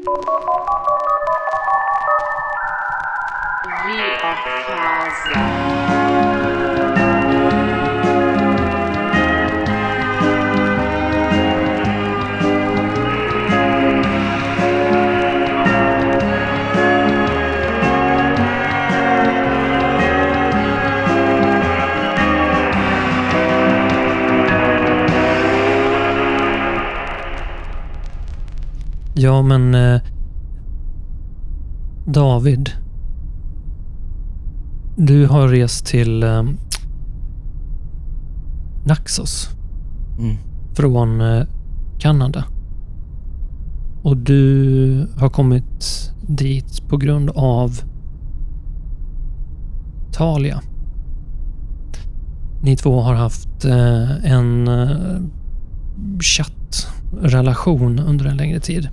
Ja, men David, du har rest till Naxos från Kanada. Och du har kommit dit på grund av Talia. Ni två har haft en chattrelation under en längre tid.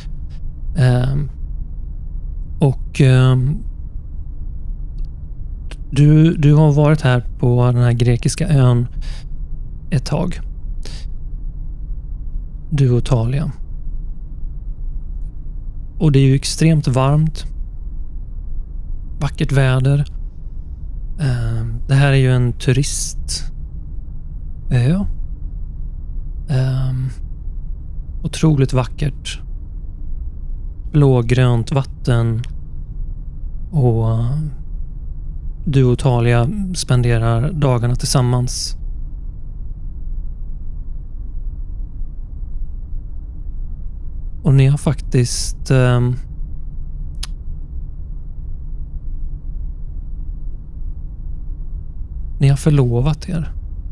Du har varit här på den här grekiska ön ett tag. Du och Talia. Och det är ju extremt varmt. Vackert väder. Det här är ju en turistö. Otroligt vackert. Blågrönt vatten. Och du och Talia spenderar dagarna tillsammans. Och ni har faktiskt ni har förlovat er.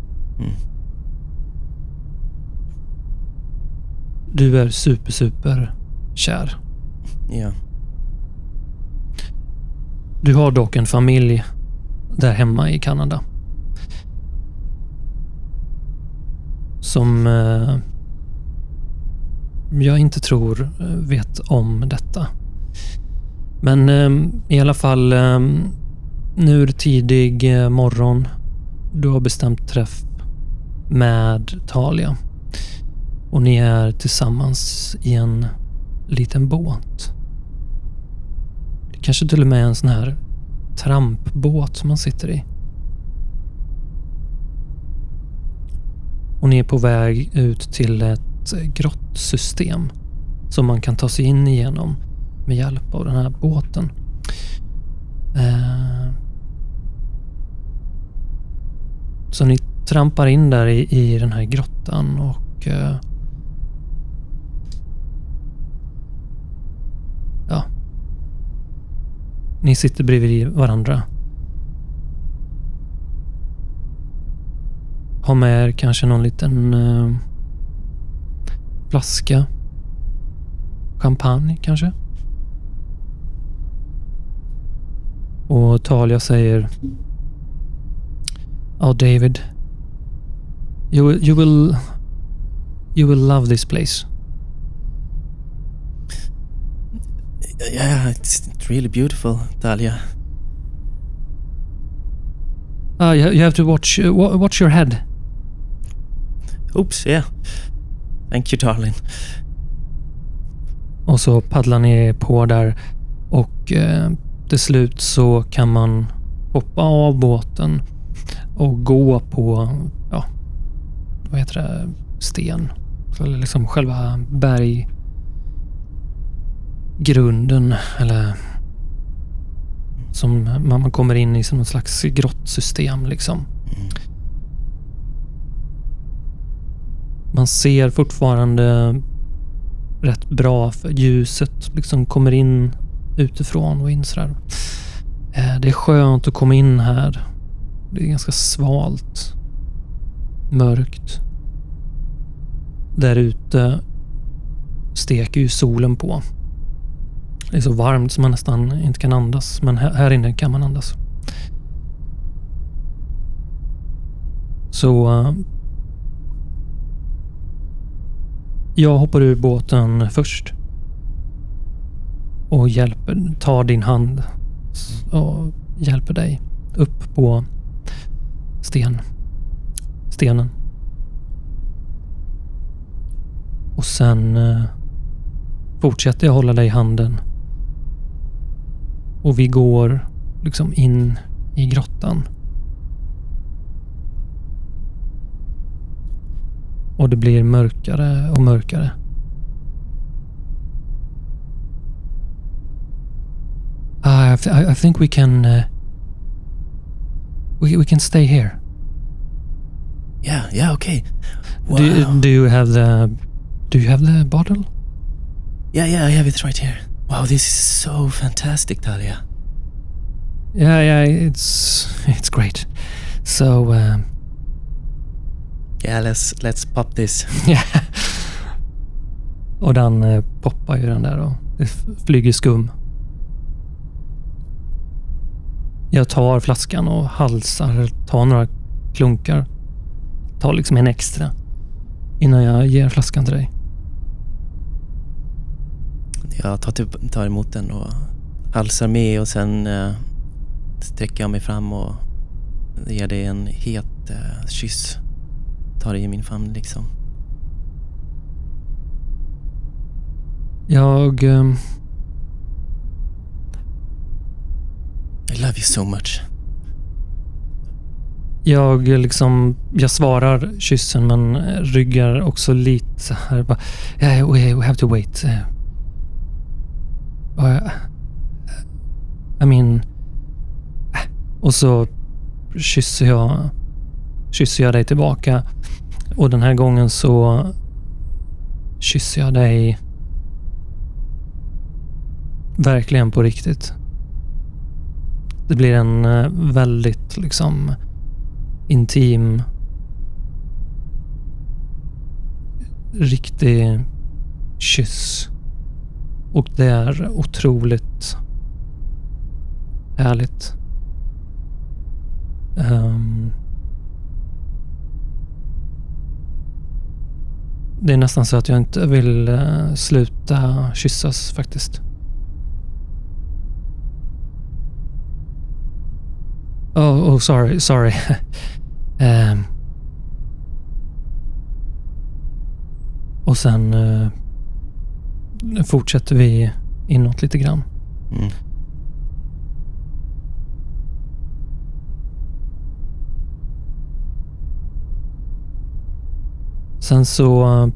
Du är super kär. Ja. Du har dock en familj där hemma i Kanada. Som jag inte tror vet om detta. Men i alla fall nu är det tidig morgon. Du har bestämt träff med Talia. Och ni är tillsammans i en liten båt. Det kanske till och med är en sån här trampbåt som man sitter i. Och ni är på väg ut till ett grottsystem som man kan ta sig in igenom med hjälp av den här båten. Så ni trampar in där i den här grottan och ja. Ni sitter bredvid varandra. Har med er kanske någon liten flaska champagne kanske. Och Talia säger: "Oh David, you will love this place." Yeah, it's really beautiful, Talia. You have to watch your head. Oops, yeah. Thank you, darling. Och så paddlar ni på där och till slut så kan man hoppa av båten och gå på, ja, vad heter det, sten. Eller liksom själva berggrunden, eller som man kommer in i som något slags grottsystem liksom. Man ser fortfarande rätt bra för ljuset liksom kommer in utifrån och in sådär. Det är skönt att komma in här. Det är ganska svalt. Mörkt. Där ute steker ju solen på. Det är så varmt som man nästan inte kan andas. Men här inne kan man andas. Så jag hoppar ur båten först. Och tar din hand och hjälper dig upp på stenen. Och sen fortsätter jag hålla dig i handen. Och vi går liksom in i grottan. Och det blir mörkare och mörkare. I think we can we can stay here. Yeah, okay. Wow. Do you have the bottle? Yeah, I have it right here. Wow, this is so fantastic, Talia. Yeah, it's great. So yeah, let's pop this. Yeah. Och den poppar ju den där och det flyger skum. Jag tar flaskan och halsar, tar några klunkar. Tar liksom en extra innan jag ger flaskan till dig. Jag tar emot den och halsar med och sen sträcker jag mig fram och ger dig en het kyss. Tar dig i min famn liksom. I love you so much. Jag svarar kyssen men ryggar också lite så här bara, yeah, we have to wait. I mean, och så kysser jag dig tillbaka och den här gången så kysser jag dig verkligen på riktigt. Det blir en väldigt liksom intim, riktig kyss. Och det är otroligt härligt. Det är nästan så att jag inte vill sluta kyssas faktiskt. Oh, sorry. Och sen fortsätter vi inåt lite grann. Mm. Sen så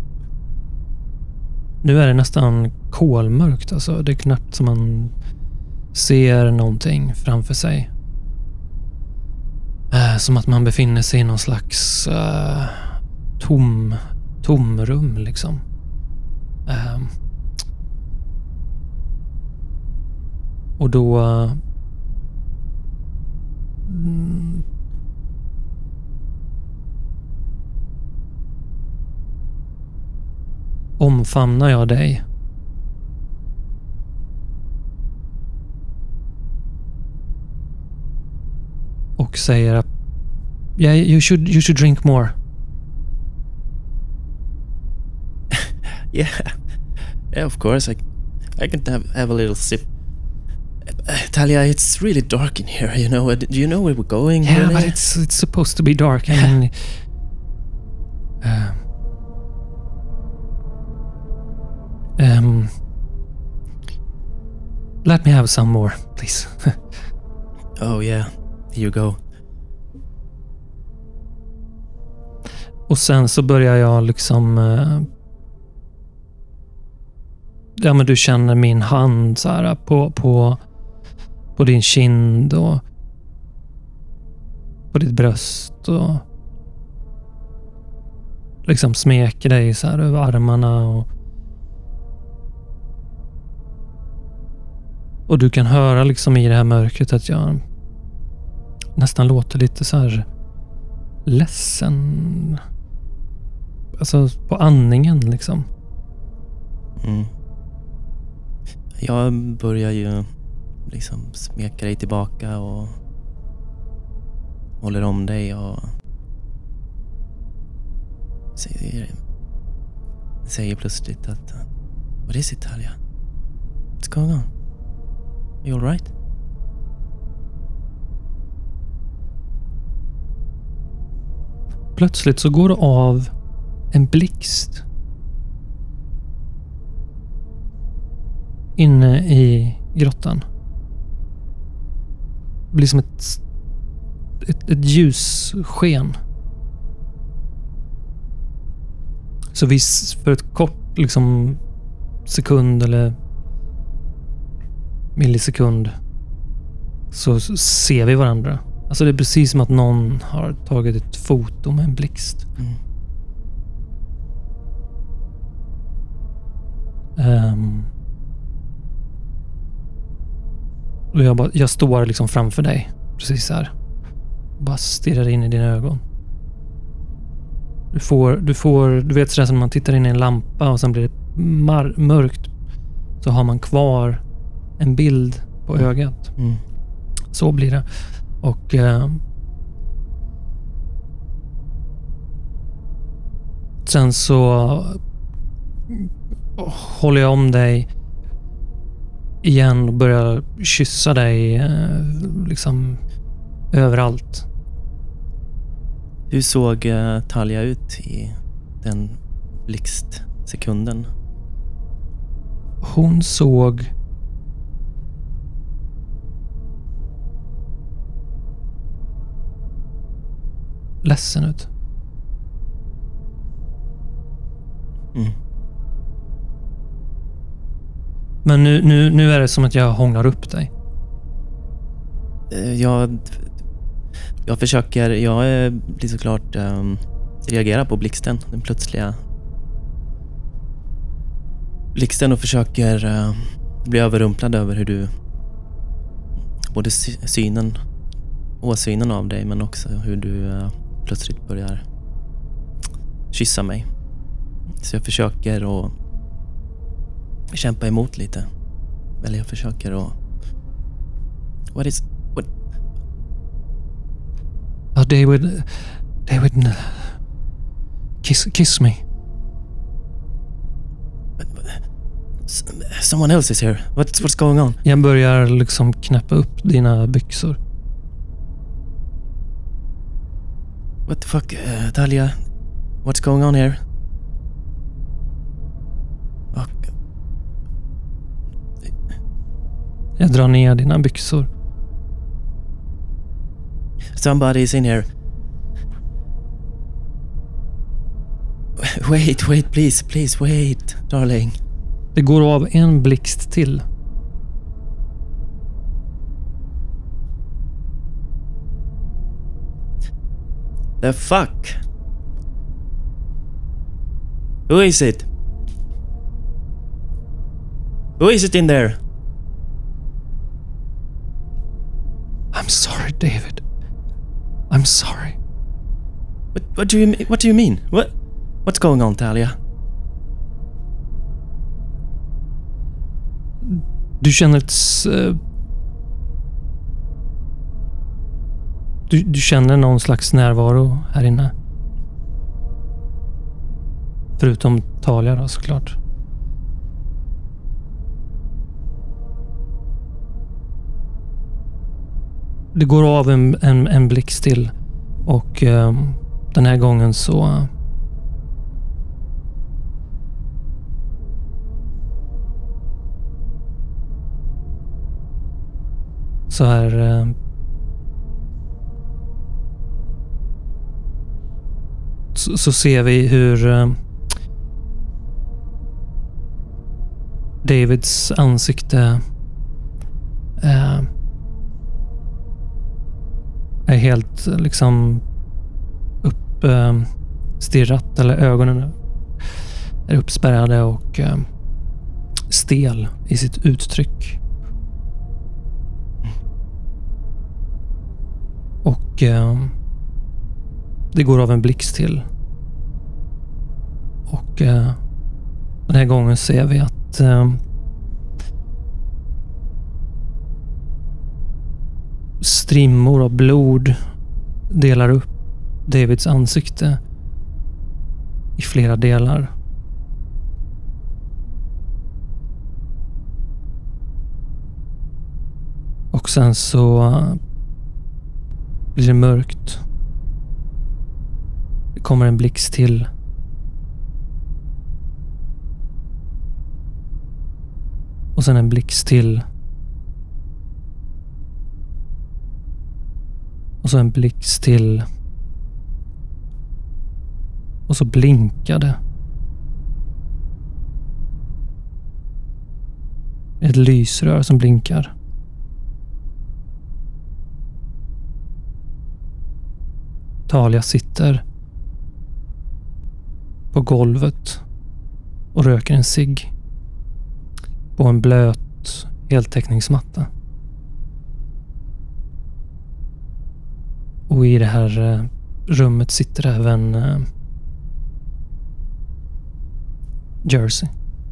nu är det nästan kolmörkt, alltså det är knappt som man ser någonting framför sig. Som att man befinner sig i någon slags tomrum liksom. Och då omfamnar jag dig. Och säger att yeah, you should drink more. Yeah, of course. I can have a little sip. Talia, it's really dark in here, you know. Do you know where we're going? Yeah, really? but it's supposed to be dark. I mean, let me have some more, please. Oh yeah, here you go. Och sen så börjar jag liksom ja, men du känner min hand så här på din kind och på ditt bröst och liksom smeker dig så här över armarna och du kan höra liksom i det här mörkret att jag nästan låter lite så här ledsen, alltså på andningen liksom. Mm. Jag börjar ju liksom smeka dig tillbaka och håller om dig och säger plötsligt att what is it, Talia? What's going on? Are you all right? Plötsligt så går det av en blixt. inne i grottan. Det blir som ett ljussken. Så för ett kort liksom sekund eller millisekund så ser vi varandra. Alltså det är precis som att någon har tagit ett foto med en blixt. Och jag står liksom framför dig. Precis här. Bara stirrar in i dina ögon. Du vet sådär som man tittar in i en lampa och sen blir det mörkt. Så har man kvar en bild på ögat. Så blir det. Och sen så håller jag om dig igen och börjar kyssa dig liksom överallt. Hur såg Talia ut i den blixtsekunden? Hon såg ledsen ut. Men nu är det som att jag hånglar upp dig. Jag försöker, blir såklart reagera på blixten, den plötsliga blixten, och försöker bli överrumplad över hur du, både åsynen av dig, men också hur du plötsligt börjar kyssa mig. Så jag försöker att kämpa emot lite. Eller jag försöker att... What? Oh, David, kiss me. Someone else is here. What's going on? Jag börjar liksom knäppa upp dina byxor. What the fuck, Talia? What's going on here? Jag drar ner dina byxor. Somebody's in here. Wait, please, wait, darling. Det går av en blixt till. The fuck? Who is it? Who is it in there? I'm sorry, David. I'm sorry. What do you mean? What's going on, Talia? Du känner du känner någon slags närvaro här inne. Förutom Talia då, såklart. Det går av en blixt till. Och den här gången så här så ser vi hur Davids ansikte är helt liksom uppstirrat, eller ögonen är uppspärrade och stel i sitt uttryck. Och det går av en blixt till. Och den här gången ser vi att strimmor av blod delar upp Davids ansikte i flera delar. Och sen så blir det mörkt. Det kommer en blixt till. Och sen en blixt till. Och så en blixt till. Och så blinkade. Ett lysrör som blinkar. Talia sitter på golvet och röker en cigg på en blöt heltäckningsmatta. Och i det här rummet sitter även Jersey.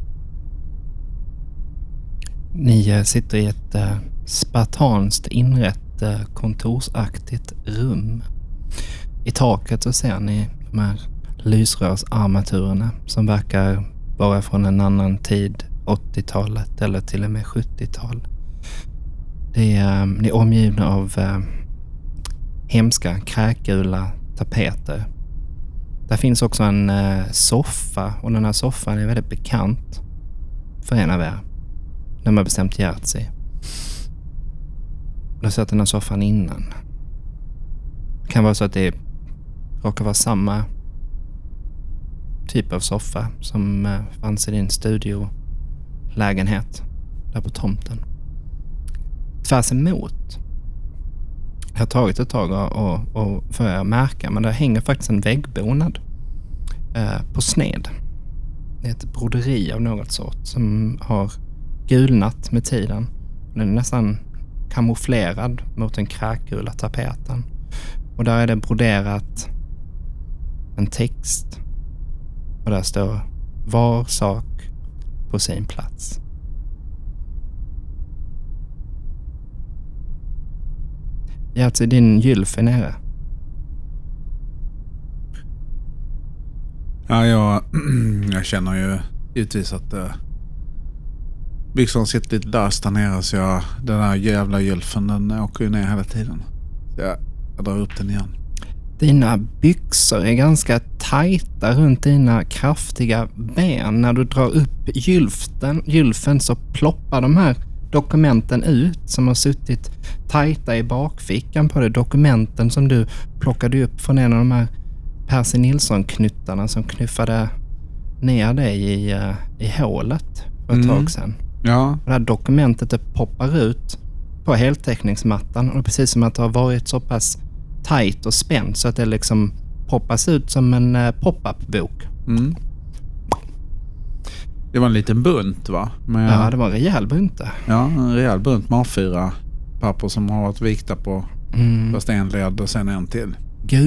Ni sitter i ett spartanskt inrett kontorsaktigt rum. I taket så ser ni de här lysrörsarmaturerna som verkar vara från en annan tid, 80-talet eller till och med 70-tal. Ni är omgivna av hemska kräkgula tapeter. Där finns också en soffa, och den här soffan är väldigt bekant för en av er. De har bestämt Jerzy. Du har sett den här soffan innan. Det kan vara så att det råkar vara samma typ av soffa som fanns i din studiolägenhet där på tomten. Tvärs emot. Jag har tagit ett tag och för att märka, men där hänger faktiskt en väggbonad på sned. Det är ett broderi av något sort som har gulnat med tiden. Den är nästan kamouflerad mot den kräkgula tapeten. Och där är det broderat en text. Och där står var sak på sin plats. Jerzy, din gylf är nere. Ja, jag känner ju givetvis att byxorna sitter lite löst där nere, så den där jävla gylfen, den åker ju ner hela tiden. Så jag drar upp den igen. Dina byxor är ganska tajta runt dina kraftiga ben. När du drar upp gylfen så ploppar de här dokumenten ut som har suttit tajta i bakfickan på det. Dokumenten som du plockade upp från en av de här Percy Nilsson-knuttarna som knuffade ner dig i hålet för ett tag sedan. Ja. Det här dokumentet det poppar ut på heltäckningsmattan, och det är precis som att det har varit så pass tajt och spänt så att det liksom poppas ut som en pop-up-bok. Mm. Det var en liten bunt, va? Ja, det var en rejäl bunt. Ja, en rejäl bunt med A4-papper som har varit vikta på först en led och sen en till.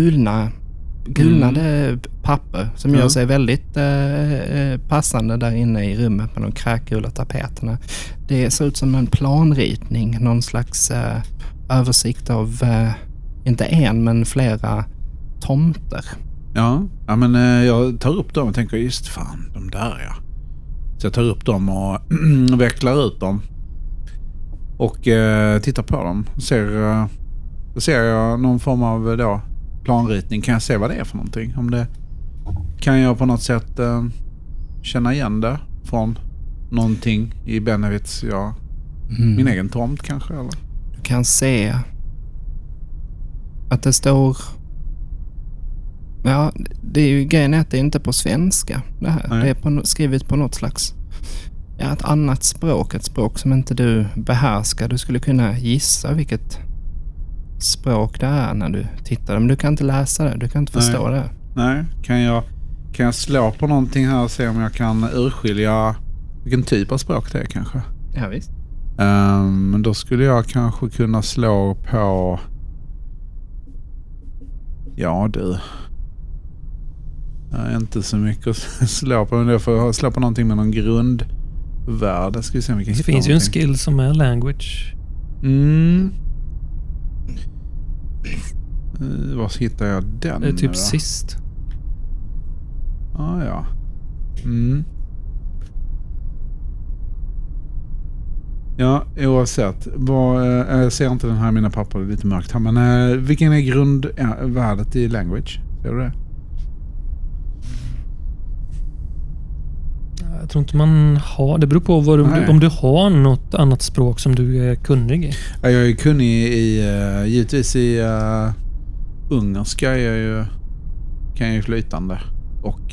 Gulnade papper som gör sig väldigt passande där inne i rummet med de kräkgula tapeterna. Det ser ut som en planritning, någon slags översikt av inte en men flera tomter. Ja, men jag tar upp dem och tänker just fan, de där ja. Så jag tar upp dem och vecklar ut dem och tittar på dem. Då ser jag någon form av planritning. Kan jag se vad det är för någonting? Kan jag på något sätt känna igen det från någonting i Benevits, min egen tomt kanske? Eller? Du kan se att det står... Ja, det är ju grejen att det är inte på svenska det här. Nej. Det är skrivet på något slags ett annat språk. Ett språk som inte du behärskar. Du skulle kunna gissa vilket språk det är när du tittar. Men du kan inte läsa det. Du kan inte förstå det. Nej, kan jag slå på någonting här och se om jag kan urskilja vilken typ av språk det är kanske? Ja, visst. Men då skulle jag kanske kunna slå på... Ja, du. Jag är inte så mycket att slå på, men jag får slå på någonting med någon grundvärde. Ska vi se om vi kan hitta finns någonting. Ju en skill som är language. Var hittar jag den? Det är typ då? sist. Ja. Ja, oavsett. Jag ser inte den här, mina papper är lite mörkt här. Men vilken är grundvärdet i language? Ser du det? Jag tror inte man har... Det beror på om du har något annat språk som du är kunnig i. Ja, jag är kunnig givetvis i ungerska. Kan jag ju flytande. Och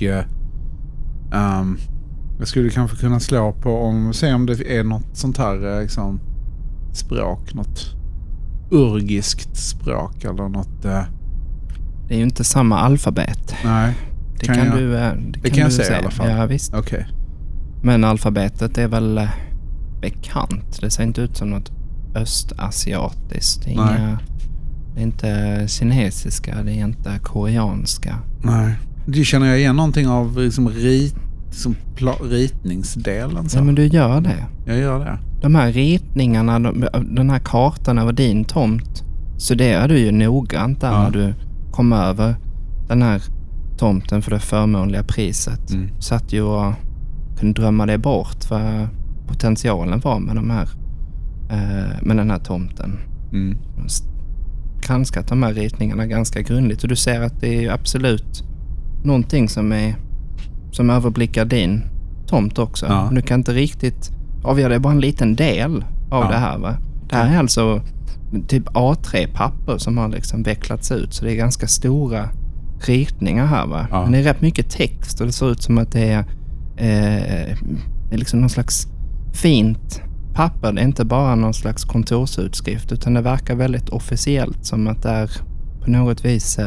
jag skulle kanske kunna slå på se om det är något sånt här liksom, språk. Något urgiskt språk eller något... Det är ju inte samma alfabet. Nej. Det kan jag säga i alla fall. Ja, visst. Okay. Men alfabetet är väl bekant. Det ser inte ut som något östasiatiskt. Det är inte kinesiska, det är inte koreanska. Nej. Det känner jag igen någonting av liksom ritningsdelen. Så. Ja, men du gör det. Jag gör det. De här ritningarna, den här kartan över din tomt, så det är du ju noggrant där när du kom över den här tomten för det förmånliga priset. Så att jag kunde drömma det bort vad potentialen var med med den här tomten. Granskat de här ritningarna ganska grundligt och du ser att det är absolut någonting som överblickar din tomt också. Ja. Du kan inte riktigt avgöra, det är bara en liten del av det här, va? Det här är alltså typ A3-papper som har liksom vecklats ut, så det är ganska stora ritningar här, va? Men det är rätt mycket text och det ser ut som att det är liksom någon slags fint papper. Det är inte bara någon slags kontorsutskrift, utan det verkar väldigt officiellt, som att det är på något vis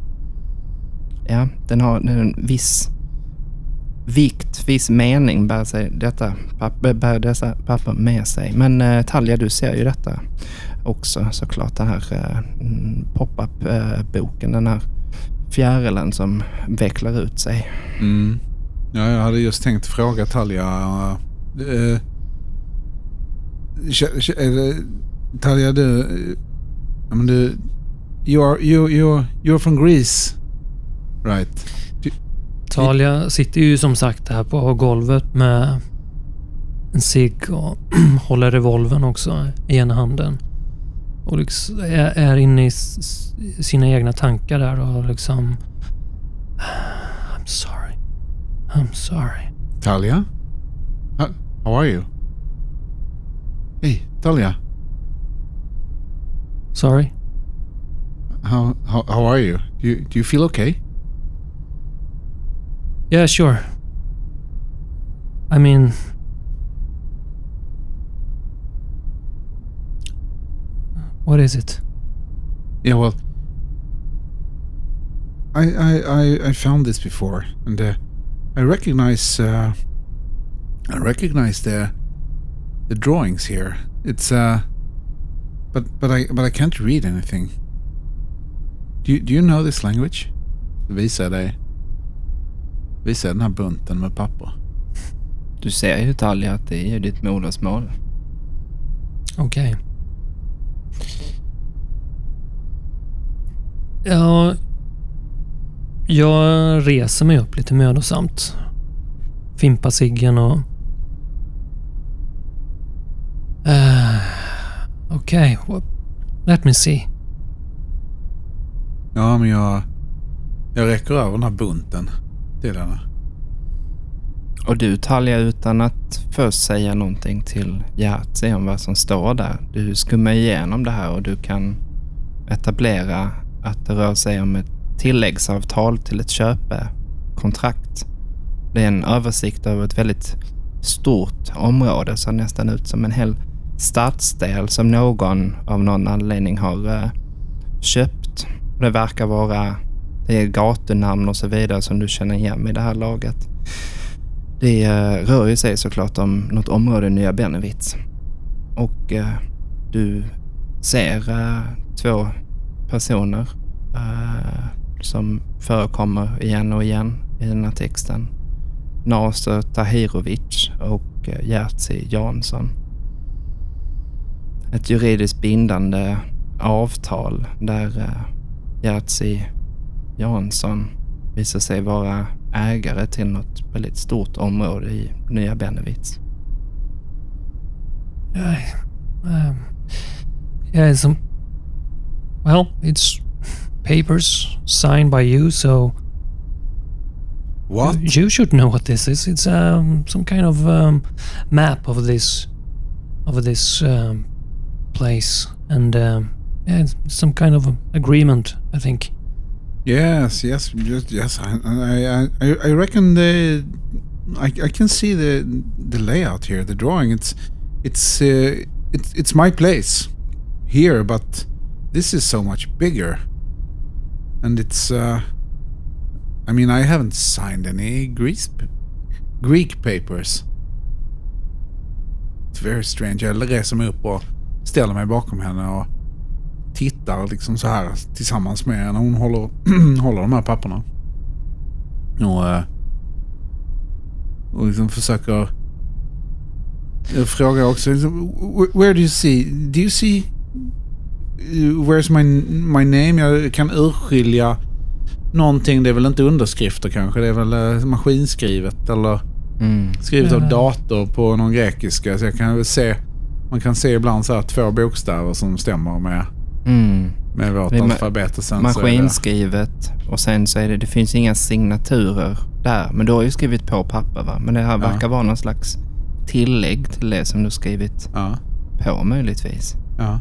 den har en viss vikt, viss mening bär dessa papper med sig. Men Talja, du ser ju detta också såklart, den här pop-up-boken, den här fjärilen som vecklar ut sig. Ja, jag hade just tänkt fråga Talja Talja, you're from Greece, right? Talja sitter ju som sagt här på golvet med en cigg och håller revolvern också i ena handen. Och liksom är inne i sina egna tankar där och liksom... I'm sorry. Talja? How are you? Hey, Talja. Sorry? How are you? Do you feel okay? Yeah, sure. I mean... What is it? Yeah, well... I found this before, and I recognize the drawings here. It's but I can't read anything. Do you know this language? Visa den här bunten med papper. Du ser ju, Talja, att det är ditt modersmål. Okej. Ja, jag reser mig upp lite mödosamt. Fimpar ciggen och... Okej, let me see. Ja, men jag räcker över den här bunten till henne. Och du, Talja, utan att först säga någonting till Jerzy om vad som står där. Du skummar igenom det här och du kan etablera att det rör sig om ett tilläggsavtal till ett köpekontrakt. Det är en översikt över ett väldigt stort område, så nästan ut som en hel stadsdel som någon av någon anledning har köpt. Det verkar vara, det är gatunamn och så vidare som du känner igen i det här laget. Det rör ju sig såklart om något område i Nya Bennevitz. Och du ser 2 personer som förekommer igen och igen i den här texten. Nasser Tahirovic och Jerzy Jansson. Ett juridiskt bindande avtal där Jerzy Jansson visar sig vara ägare till något väldigt stort område i Nya Bennevitz. Well, it's papers signed by you, so What? You should know what this is. It's some kind of map of this place, and yeah, it's some kind of agreement, I think. Yes. I reckon I can see the layout here, the drawing. It's my place here, but this is so much bigger, and it's. I mean, I haven't signed any Greek papers. It's very strange. Jag reser mig upp och ställer mig bakom henne och tittar liksom så här tillsammans med henne. Hon håller de här papperna. Och liksom försöker... Jag frågar också, where do you see where's my name? Jag kan urskilja någonting. Det är väl inte underskrifter kanske. Det är väl maskinskrivet eller skrivet av dator på någon grekiska. Så jag kan väl se, man kan se ibland så här 2 bokstäver som stämmer med vårt alfabet. Och sen maskinskrivet och sen så är det finns inga signaturer där. Men du har ju skrivit på papper, va? Men det här verkar vara någon slags tillägg till det som du skrivit på möjligtvis. Ja.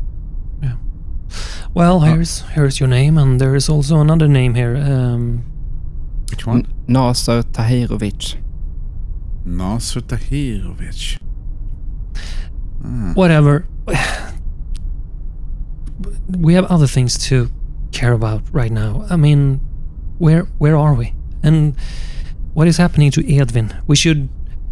Well, here's your name, and there is also another name here. Which one? Nasser Tahirovic. Nasser Tahirovic. Whatever. We have other things to care about right now. I mean, where are we? And what is happening to Edvin? We should...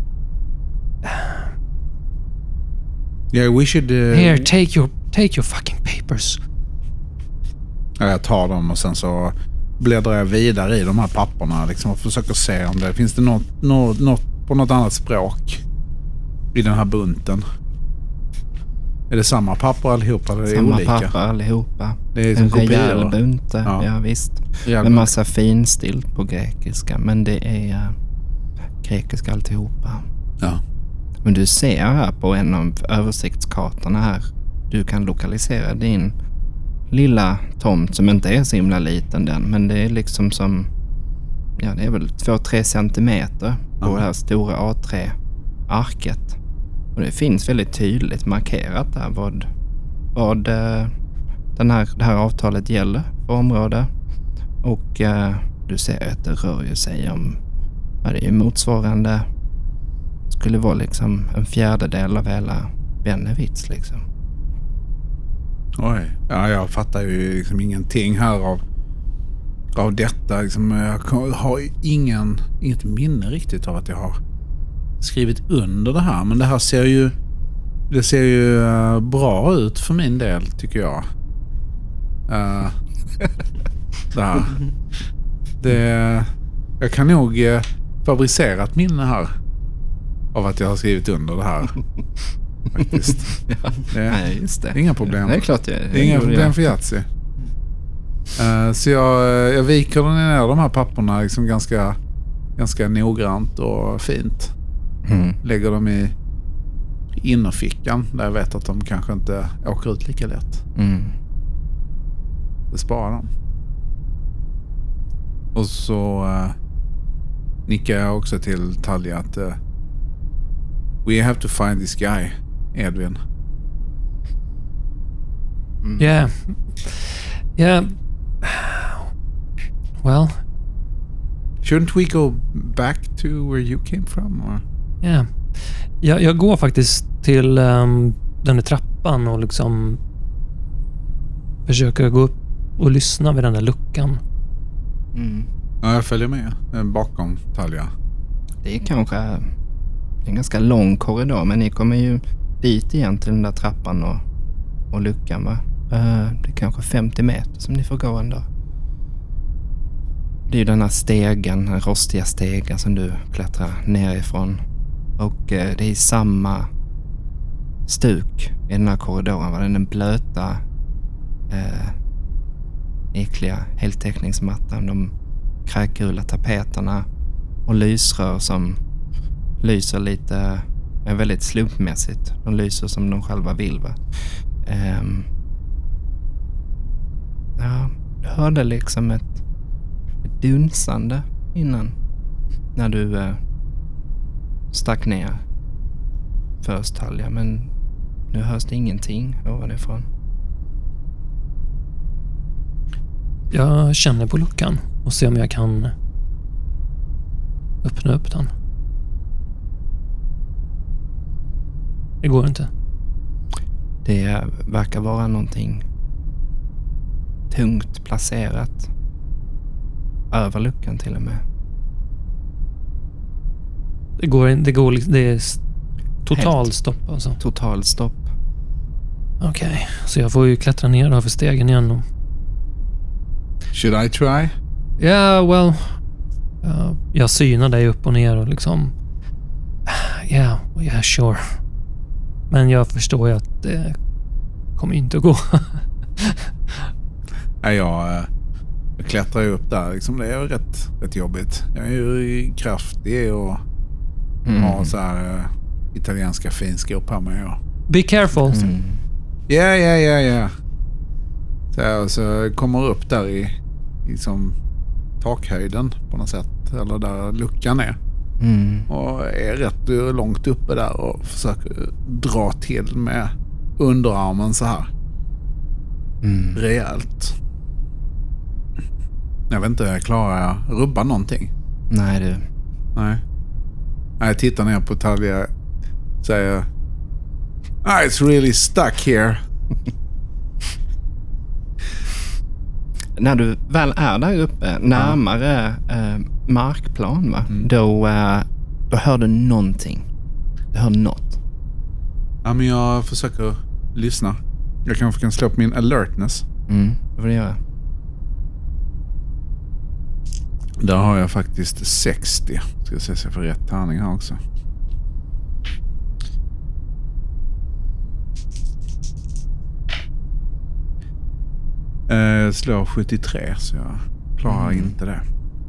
Yeah, we should... Here, take your fucking papers. Ja, jag tar dem och sen så bläddrar jag vidare i de här papperna liksom, och försöker se om det finns det något på något annat språk i den här bunten. Är det samma papper allihopa eller är det olika? Samma papper allihopa. Det är som en rejäl bunte, ja visst. En massa finstilt på grekiska, men det är grekiska alltihopa. Ja. Men du ser här på en av översiktskartorna här, du kan lokalisera din lilla tomt som inte är så himla liten den, men det är liksom som, ja, det är väl 2-3 centimeter på det här stora A3-arket. Och det finns väldigt tydligt markerat där vad det här avtalet gäller för område. Och du ser att det rör ju sig om, ja, det är ju motsvarande, skulle vara liksom 1/4 av hela Bennevitz liksom. Oj, ja, jag fattar ju liksom ingenting här av detta. Liksom, jag har inget minne riktigt av att jag har skrivit under det här. Men det här ser ju bra ut för min del, tycker jag. Det här. Jag kan nog fabricera ett minne här av att jag har skrivit under det här. Faktiskt. Nej, just det. Inga problem. Det är klart det är inga problem för Yatzy. Så jag viker ner de här papperna liksom ganska noggrant och fint. Lägger dem i innerfickan där jag vet att de kanske inte åker ut lika lätt. Det sparar dem. Och så nickar jag också till Talja att we have to find this guy, Edvin. Yeah. Well, shouldn't we go back to where you came from? Or? Yeah. Jag går faktiskt till den där trappan och liksom försöker gå upp och lyssna vid den där luckan. Ja, jag följer med bakom Talja. Det är kanske en ganska lång korridor, men ni kommer ju dit igen till den där trappan och luckan, va? Det är kanske 50 meter som ni får gå ändå. Det är ju den här stegen, den rostiga stegen som du klättrar nerifrån. Och det är samma stuk i den här korridoren, va? Den blöta, äckliga heltäckningsmattan, de kräkgula tapeterna och lysrör som lyser lite väldigt slumpmässigt. De lyser som de själva vill, va? Ja, jag hörde liksom ett dunsande innan. när du stack ner först, Talja, men nu hörs det ingenting ovanifrån. Jag känner på luckan och ser om jag kan öppna upp den. Det går inte. Det verkar vara någonting tungt placerat över luckan till och med. Det är totalstopp alltså. Totalstopp. Okej, så jag får ju klättra ner då för stegen igen. Och... Should I try? Yeah, well... jag synar dig upp och ner och liksom... Yeah, sure. Men jag förstår ju att det kommer inte att gå. Nej, jag klättrar ju upp där. Liksom, det är rätt jobbigt. Jag är ju kraftig och har så här italienska finskor på mig. Be careful. Ja. Så kommer upp där i som takhöjden på något sätt. Eller där luckan är. Och är rätt långt uppe där och försöker dra till med underarmen så här. Rejält. Jag vet inte, klarar jag rubba någonting? Nej. Jag tittar ner på Talja, säger it's really stuck here. När du väl är där uppe, närmare markplan, va? Då hör du någonting. Du hör något. Ja, men jag försöker lyssna. Jag kanske kan slå upp min alertness. Det får du göra. Där har jag faktiskt 60. Ska se så jag får rätt tärning här också. Slår 73, så jag klarar inte det.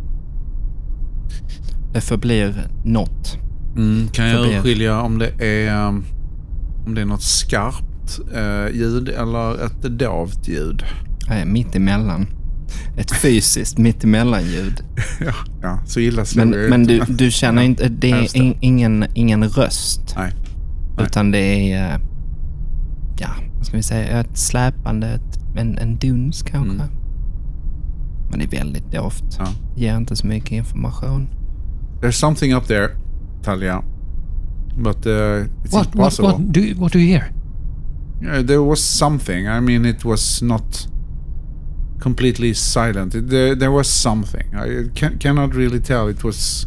Det förblir något. Kan jag urskilja om det är något skarpt ljud eller ett dovt ljud? Mitt emellan. Ett fysiskt mittemellanljud. Ja, så illa slår jag men du känner inte, det är ingen röst. Nej. Utan det är, vad ska vi säga, ett släpande, en duns kanske. Men det är väldigt dovt. Ger inte så mycket information. There's something up there, Talja. But it's impossible. What do you hear? There was something. I mean, it was not completely silent. There was something. I cannot really tell. It was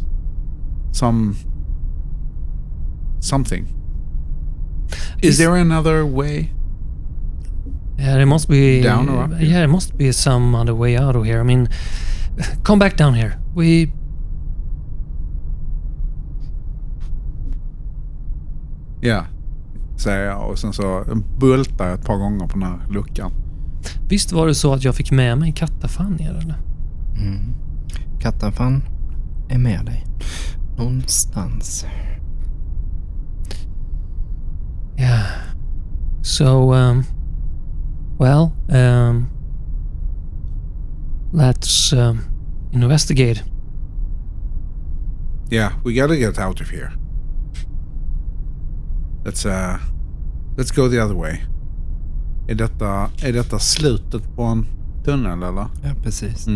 something. Is there another way? Yeah, there must be down or up? Yeah, there must be some other way out of here. I mean, come back down here. Ja, säger jag, och sen så bultar jag ett par gånger på den här luckan. Visst var det så att jag fick med mig Kattafan ner, eller? Kattafan är med dig. Någonstans. Yeah. So, let's investigate. Yeah, we gotta get out of here. Let's go the other way. Är detta slutet på en tunnel, eller? Ja, precis.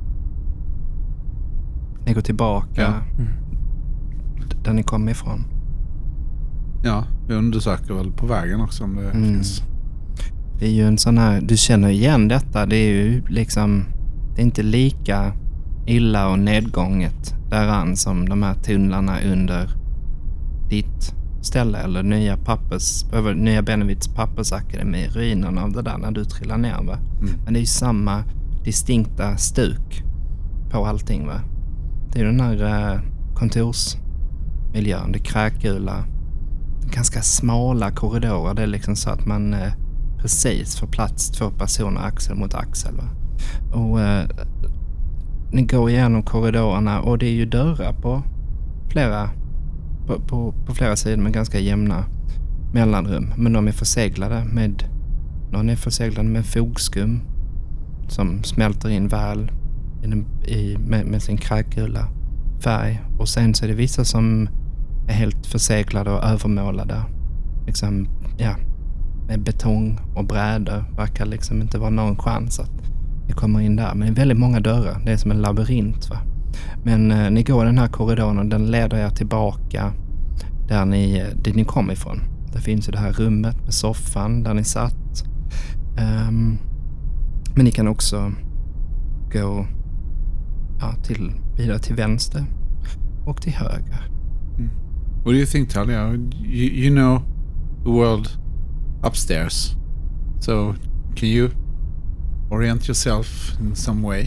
Ni går tillbaka där ni kom ifrån. Ja, vi undersöker väl på vägen också om det finns. Det är ju en sån här, du känner igen detta. Det är ju liksom, det är inte lika illa och nedgånget däran som de här tunnlarna under ditt ställe eller nya Benevits pappersakademi, ruinerna av det där när du trillar ner, va? Men det är ju samma distinkta stuk på allting, va? Det är den här kontorsmiljön, det kräkgula, ganska smala korridorer. Det är liksom så att man precis får plats 2 personer axel mot axel, va? Och ni går igenom korridorerna och det är ju dörrar på flera sidor med ganska jämna mellanrum. Men de är förseglade med fogskum som smälter in väl med sin kräkgula färg. Och sen så är det vissa som är helt förseglade och övermålade. Liksom, ja, med betong och brädor. Verkar liksom inte vara någon chans att det kommer in där. Men det är väldigt många dörrar. Det är som en labyrint, va. Men ni går den här korridoren och den leder er tillbaka där ni kom ifrån. Det finns ju det här rummet med soffan där ni satt. Men ni kan också gå vidare till vänster och till höger. What do you think, Talia? You know the world upstairs. So can you orient yourself in some way?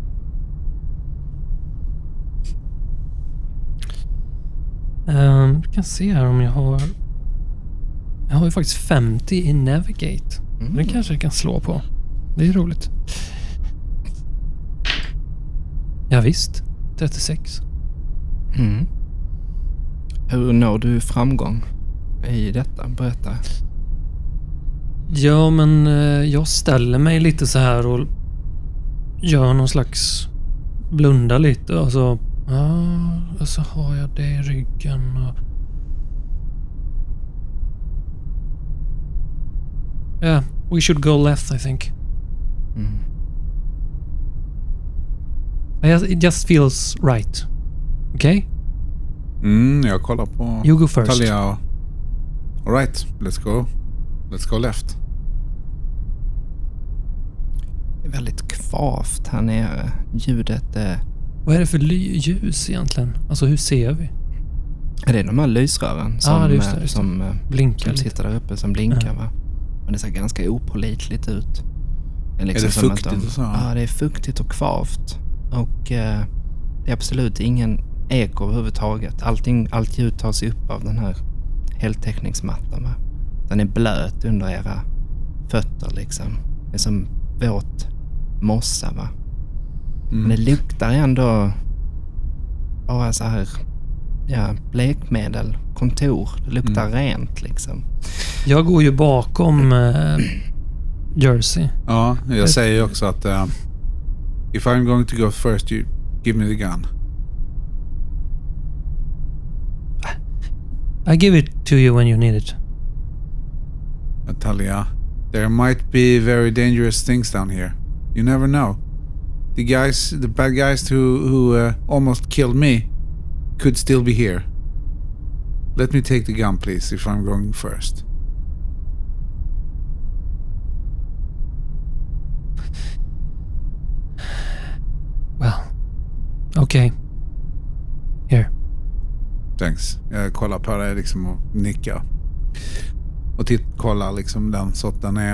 Vi kan se här om jag har... Jag har ju faktiskt 50 i Navigate. Det kanske jag kan slå på. Det är roligt. Ja, visst. 36. Hur når du framgång i detta? Berätta. Ja, men jag ställer mig lite så här och gör någon slags... Blunda lite och så... och så har jag det i ryggen och... Yeah, we should go left, I think. It just feels right. Okay? Jag kollar på You go first. Talia. All right, let's go left. Det är väldigt kvavt här nere. Ljudet är... Vad är det för ljus egentligen? Alltså hur ser vi? Är det de här lysrören som, just det. som blinkar som sitter där uppe som blinkar, va? Men det ser ganska opålitligt ut. Det är, liksom det som fuktigt och så? Ja, det är fuktigt och kvavt. Och det är absolut ingen eko överhuvudtaget. Allt ljud tas upp av den här heltäckningsmattan, va? Den är blöt under era fötter liksom. Det är som våt mossa, va? Men det luktar ändå bara så här, ja, blekmedel, kontor. Det luktar rent liksom. Jag går ju bakom Jersey. Ja, jag säger ju också att if I'm going to go first, you give me the gun. I give it to you when you need it. Talia, there might be very dangerous things down here. You never know. The bad guys who almost killed me could still be here. Let me take the gun, please, if I'm going first. Well, okay. Here. Thanks. Jag kollar på det liksom och nickar. Och kollar liksom den så att den är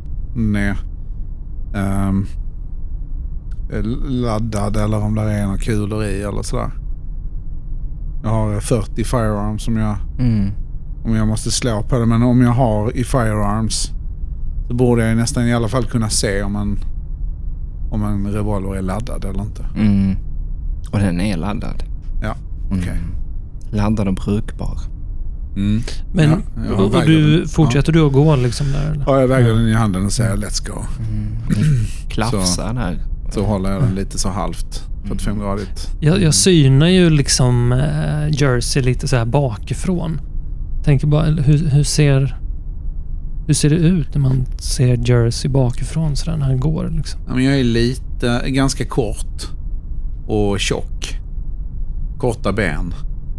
laddad eller om det är några kulor i eller sådär. Jag har 40 firearms som om jag måste slå på det, men om jag har i firearms så borde jag nästan i alla fall kunna se om en revolver är laddad eller inte. Och den är laddad. Ja, okej. Laddad och brukbar. Men och du fortsätter du att gå liksom där? Eller? Ja, jag väger den i handen och säger let's go. Klafsar där. Så håller jag den lite så halvt 45-gradigt. Jag synar ju liksom Jersey lite så här bakifrån. Tänker bara, hur ser det ut när man ser Jersey bakifrån så där när han går liksom? Ja, men jag är ganska kort och tjock. Korta ben.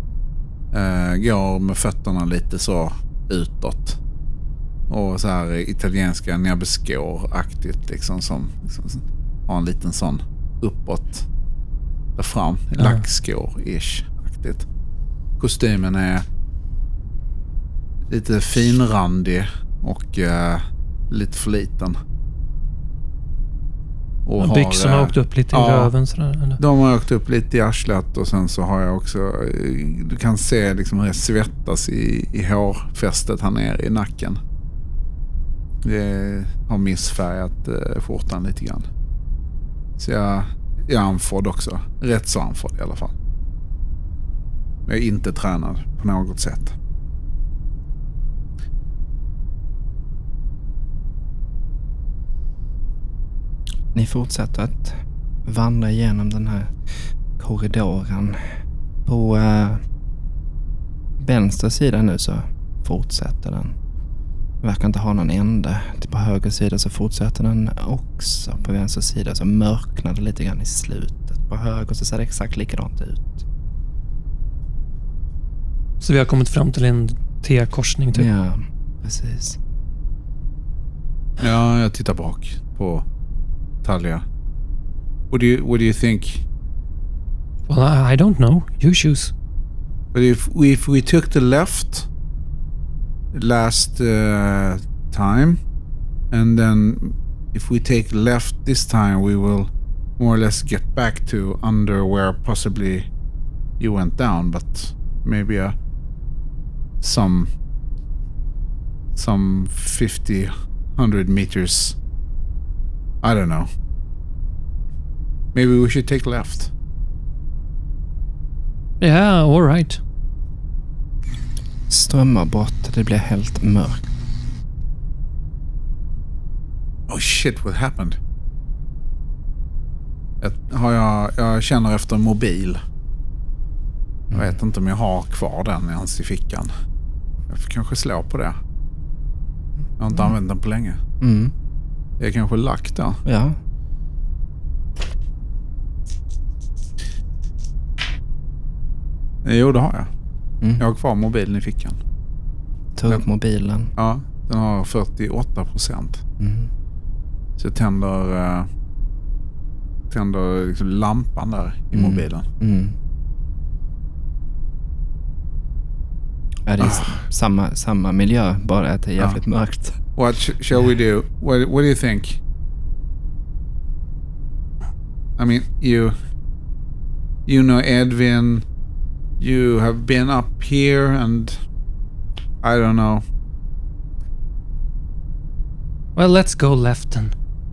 Går med fötterna lite så utåt. Och så här italienska näbbskår-aktigt liksom som har en liten sån uppåt där fram. Lackskår-ish-aktigt. Kostymen är lite finrandig och lite för liten. Och byxorna har åkt upp lite i röven sådär, eller? De har åkt upp lite i arslet och sen så har jag också, du kan se liksom hur jag svettas i hårfästet här nere i nacken. Det har missfärgat skjortan lite grann. Så jag är andfådd också. Rätt så andfådd i alla fall. Jag är inte tränad på något sätt. Ni fortsätter att vandra igenom den här korridoren På vänster sida nu så fortsätter den. Verkar inte ha någon ände. På höger sida så fortsätter den också. På vänster sida så mörknar det lite grann i slutet. På höger så ser det exakt likadant ut. Så vi har kommit fram till en T-korsning typ. Ja, precis. Ja, jag tittar bak på Talia. What do you think? Well, I don't know. You choose. But if we took the left last time, and then if we take left this time, we will more or less get back to under where possibly you went down, but maybe some 50, 100 meters. I don't know. Maybe we should take left. Yeah, all right. Strömmar bort, det blir helt mörkt. Oh shit, what happened? Jag känner efter en mobil. Jag vet inte om jag har kvar den ens i fickan. Jag får kanske slå på det. Jag har inte använt den på länge. Mm. Det är kanske lagt då. Ja. Jo, det har jag. Mm. Jag har kvar mobilen i fickan. Ta upp mobilen. Ja, den har 48%. Mm. Så jag tänder liksom lampan där i mobilen. Mm. Ja, det är samma miljö, bara att det är jävligt mörkt. What shall we do? What do you think? I mean, you know Edwin, you have been up here and I don't know. Well, let's go left then.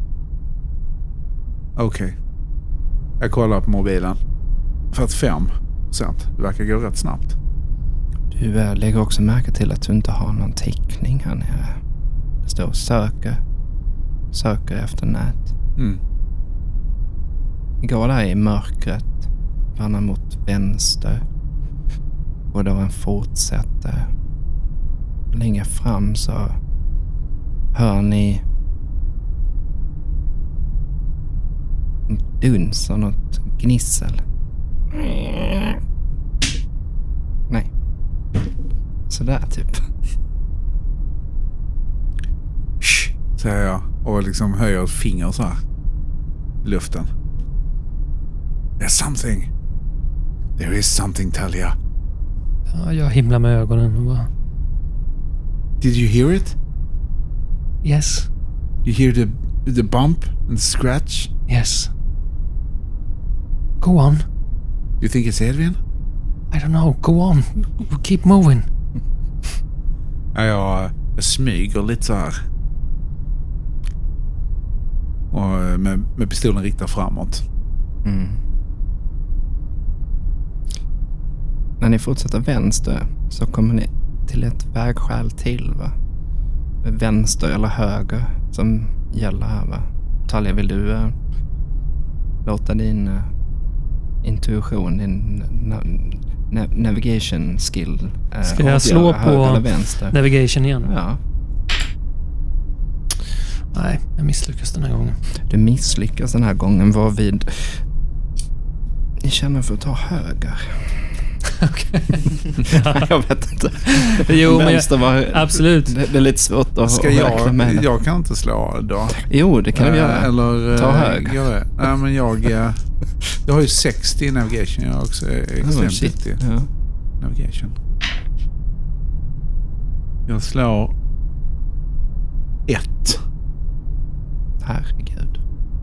Okej. Jag kollar på mobilen. 45%. Det verkar gå rätt snabbt. Du lägger också märke till att du inte har någon täckning här nere. Det står söker efter nät. Mm. Går där i mörkret, vandrar mot vänster och då den fortsätter. Längre fram så hör ni en duns och något gnissel. Nej. Sådär typ. Shh, säger jag och liksom höjer ett finger så här i luften. There's something. There is something, Talia. Ja, jag himlar med ögonen och bara... Did you hear it? Yes. You hear the bump and scratch? Yes. Go on. You think it's Edwin? I don't know. Go on. Keep moving. Ja, jag smyger lite så här. Och med pistolen riktad framåt. Mm. När ni fortsätter vänster så kommer ni till ett vägskäl till, va? Vänster eller höger som gäller här, va? Talia, vill du låta din intuition, din navigation skill Ska jag slå på navigation igen? Ja. Nej, jag misslyckas den här gången. Du misslyckas den här gången, varvid ni känner för att ta höger. Okej. Jag vet inte. Jo, men vänster var... Absolut. Det är lite svårt att räkna med. Jag kan inte slå då. Jo, det kan du göra. Eller ta höger. Nej, men jag har ju 60 navigation. Jag har också extremt duktig navigation. Jag slår 1. Herregud.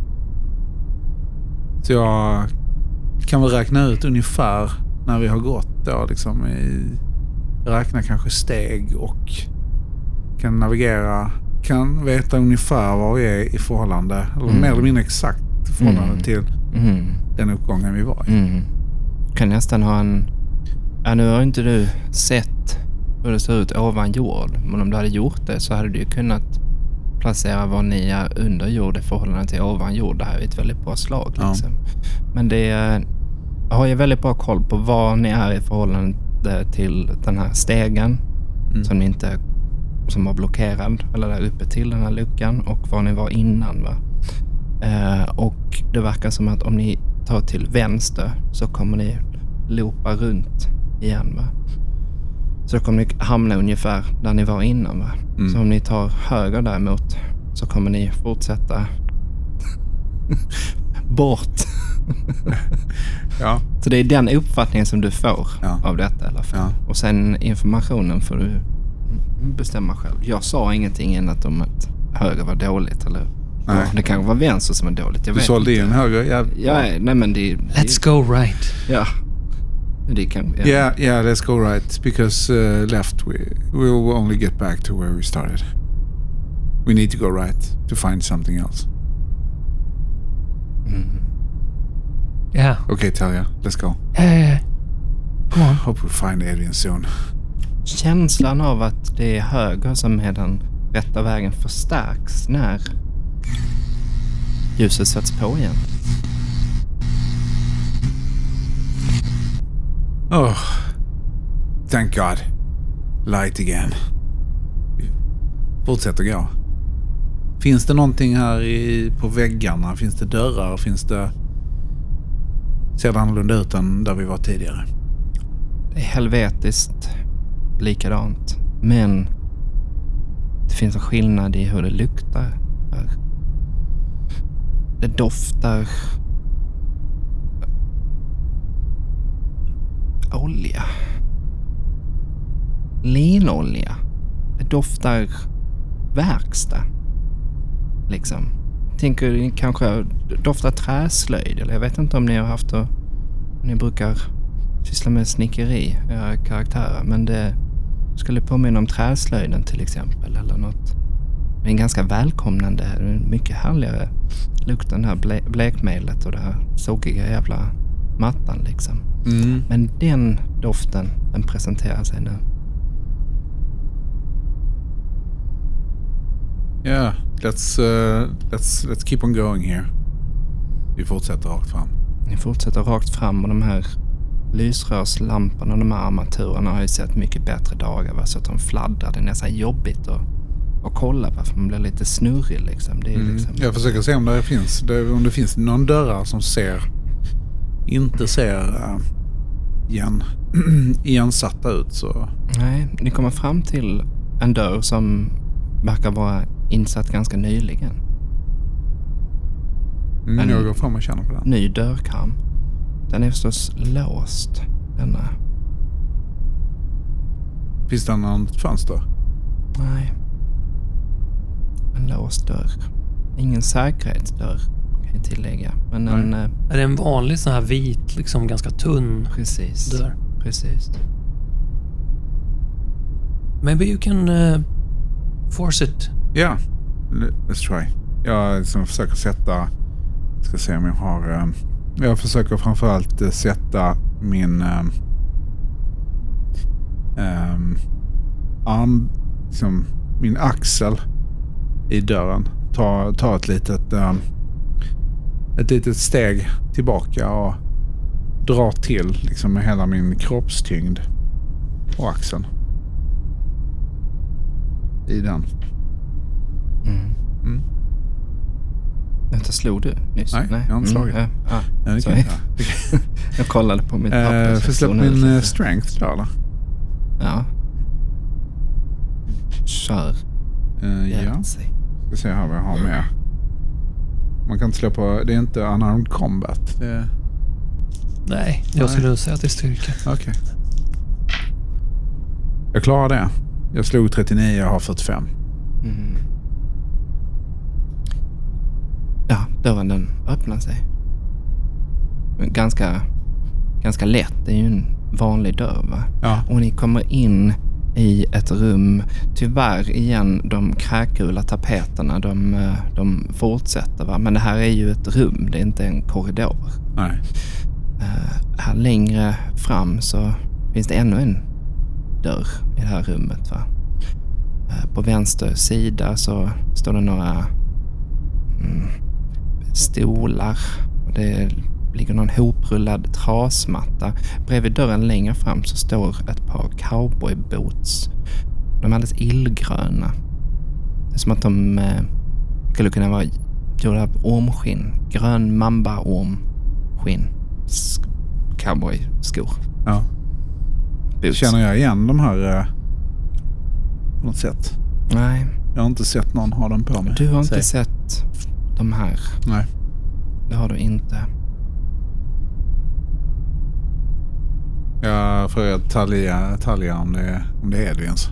Så jag kan väl räkna ut ungefär när vi har gått då liksom räkna kanske steg och kan navigera, kan veta ungefär var vi är i förhållande eller mer eller mindre exakt i förhållande till den uppgången vi var i. Kan nästan ha nu har inte du sett hur det ser ut ovan jord, men om du hade gjort det så hade du liksom placera var ni är under jord i förhållande till ovan jord. Det här är ett väldigt bra slag liksom. Men det har ju väldigt bra koll på var ni är i förhållande till den här stegen som var blockerad, eller där uppe till den här luckan, och var ni var innan, va? Och det verkar som att om ni tar till vänster så kommer ni loopa runt igen, va? Så då kommer ni hamna ungefär där ni var innan, va? Så om ni tar höger däremot så kommer ni fortsätta bort. Ja. Så det är den uppfattningen som du får av detta i alla fall. Ja. Och sen informationen får du bestämma själv. Jag sa ingenting annat om att höger var dåligt, eller Nej. det kanske var vänster som var dåligt. Jag Du vet sålde inte. in höger? Ja, nej men det... Let's go right. Ja. Det kan... Yeah, let's go right. Because left we will only get back to where we started. We need to go right to find something else. Yeah. Okay, Talia, let's go. Yeah. Come on. Hope we find Adrian soon. Känslan av att det är höger som är den rätta vägen förstärks när ljuset sätts på igen. Oh, thank God. Light again. Fortsätter gå. Finns det någonting här på väggarna? Finns det dörrar? Ser det annorlunda ut än där vi var tidigare? Det är helvetiskt likadant. Men det finns en skillnad i hur det luktar här. Det doftar olja. Linolja. Det doftar verkstad. Liksom. Tänker kanske doftar träslöjd. Eller jag vet inte om ni har haft och ni brukar syssla med snickeri, era karaktärer. Men det skulle påminna om träslöjden till exempel. Eller något. Det är en ganska välkomnande, mycket härligare lukt, den här blekmedlet och det här sågiga jävla mattan liksom. Men den doften, den presenterar sig nu. Yeah, let's keep on going here. Vi fortsätter rakt fram. Ni fortsätter rakt fram och de här lysrörslamporna och de här armaturerna har ju sett mycket bättre dagar, va? Så att de fladdrar. Det är nästan jobbigt att kolla, va? För man blir lite snurrig liksom. Det är liksom... Jag försöker se om det finns någon dörrar som inte ser igensatta ut. Så. Nej, ni kommer fram till en dörr som verkar vara insatt ganska nyligen. Jag går fram och känner på den. Ny dörrkarm. Den är förstås låst. Denna. Finns det något fönster? Nej. En låst dörr. Ingen säkerhetsdörr, kan jag tillägga. Men en... Är det en vanlig sån här vit, liksom ganska tunn dörr? Precis. Maybe you can force it. Yeah, let's try. Jag försöker sätta... Ska se om jag har... Jag försöker framförallt sätta min arm, liksom min axel i dörren. Ta ett litet steg tillbaka och dra till liksom med hela min kroppstyngd och axeln i den. Vänta, slog du nyss? Nej, jag har inte slagit. Jag kollade på mitt papper. Får släppa min strength då, eller? Ja. Kör. Ja. Ska se här vad jag har med. Man kan inte slå på... Det är inte unarmed combat. Nej, jag skulle säga att det är styrka. Okej. Jag klarar det. Jag slog 39, jag har 45. Ja, dörren den öppnar sig. Ganska lätt. Det är ju en vanlig dörr, va? Ja. Och ni kommer in i ett rum. Tyvärr igen, de kräkgula tapeterna, de fortsätter, va? Men det här är ju ett rum, det är inte en korridor. Nej. Här längre fram så finns det ännu en dörr i det här rummet, va? På vänster sida så står det några stolar. Det är ligger någon hoprullad trasmatta. Bredvid dörren längre fram så står ett par cowboyboots. De är alldeles illgröna. Det är som att de skulle kunna vara gjorda av ormskinn. Grön mamba-ormskinn. Cowboyskor. Ja. Boots. Känner jag igen de här på något sätt? Nej. Jag har inte sett någon ha dem på mig. Du har inte sett de här. Nej. Det har du inte. Jag frågar Talia om det är det ens.